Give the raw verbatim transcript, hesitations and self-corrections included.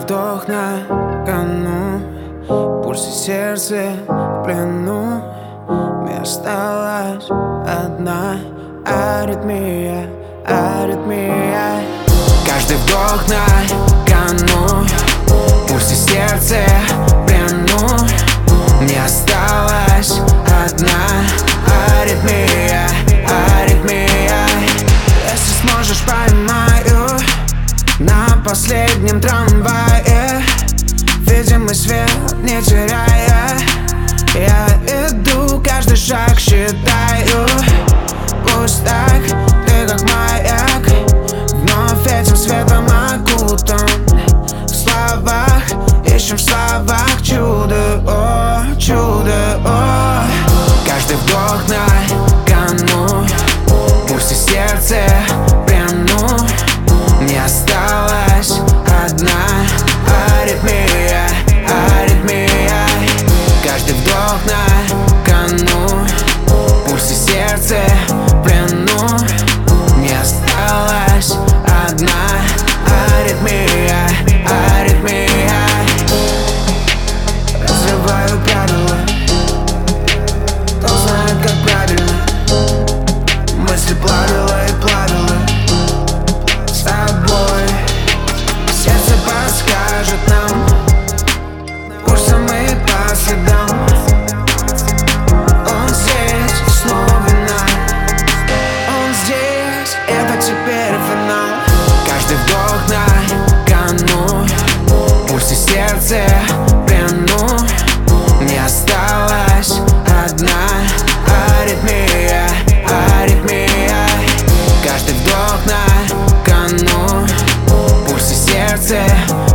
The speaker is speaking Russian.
вдох на кону, в пульсе сердце в плену. Мне осталась одна аритмия, аритмия. Каждый вдох на кону, в пульсе сердце в плену. Мне осталась одна аритмия, аритмия. Если сможешь, поймаю на последнем трамвае видимый свет, не теряя. Я иду, каждый шаг считаю. Пусть так, ты как маяк, вновь этим светом окутан. В словах, ищем в словах чудо, о, чудо, о. Каждый вдох на кону, в пульсе сердце в плену. Мне осталась одна аритмия, аритмия. Каждый вдох на кону, в пульсе сердце в плену. Мне осталась одна аритмия, аритмия. Разрываю правила, кто знает, как правильно. Мысли плавила и плавила с тобой. Сердце подскажет нам курсом и по следам. Он здесь, снова вина. Он здесь, это теперь финал. Каждый вдох на кону, в пульсе сердце в плену. Мне осталась одна аритмия, аритмия. Каждый вдох на кону, в пульсе сердце